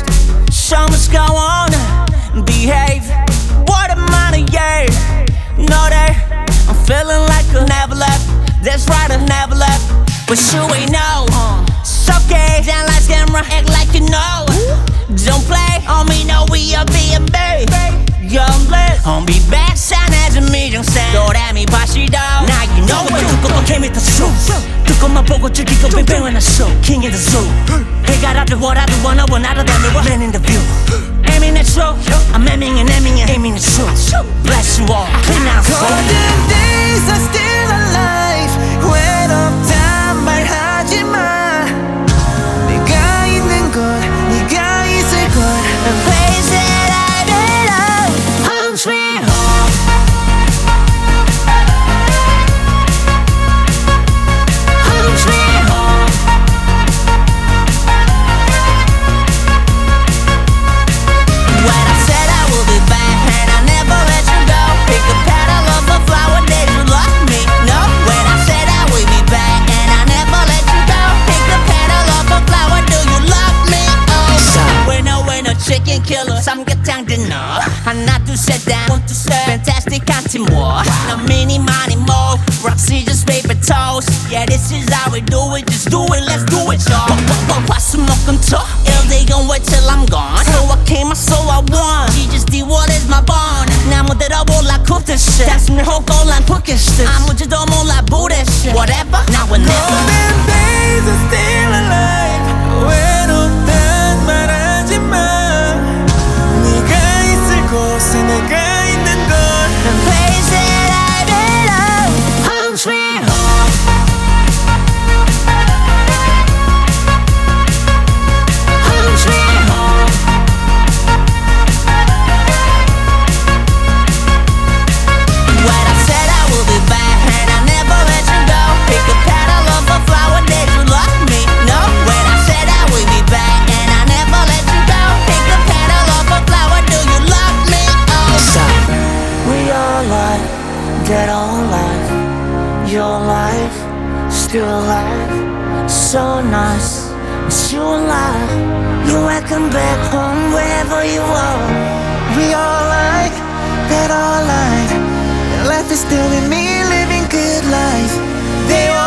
So much go on, behave. What a money, yeah. Know that I'm feeling like I never left. That's right, I never left. But you ain't know. It's okay, down like camera, act like you know. Don't play on me, no, we are being babe. Young blessed, on be back, sign as a medium sound. 도라미 바시도. Now you know what you go, came with the truth. 그것만 보고 즐기고 뱅뱅 when I show. King in the zoo. 해가 라도 what I do, wanna 원하다 than me, man in the view. Aiming the truth, I'm aiming and aiming the truth. Bless you all, clean out. Golden days are still alive. 외롭단 말하지 마. 네가 있는 곳, 네가 있을 곳. The place that I belong. Home sweet home. Home sweet home. When I said I will be back and I never let you go. Pick a petal of a flower, did you love me? No. When I said I will be back and I never let you go. Pick a petal of a flower, do you love me? Oh, when a chicken killer, 삼계탕 dinner. 하나 둘셋다 fantastic 한팀 war. No mini money more. Roxy just paper toast. Yeah, this is how we do it. Just do it, let's do it, y'all. 화수목금토 Ill they gon' wait till I'm gone. So I came, so I won. She just did what is my bond. 나무대로 올라 cook this shit. 단순히 호걸란 푸켓스. 아무지도 몰라 bullshit. Whatever, now and never. Golden days are still alive. 외롭단 말하지 마. 네가 있을 곳에 내가 있는 곳. The place that I belong. Home sweet home. Home sweet home. When I said I will be back and I never let you go. Pick a petal of a flower, did you love me? No. When I said I will be back and I never let you go. Pick a petal of a flower, do you love me? Oh, we are alive, dead or alive. Your life, still alive. So nice, it's you alive. You welcome back home wherever you are. We all like that, all like. Life is still with me, living good life. They all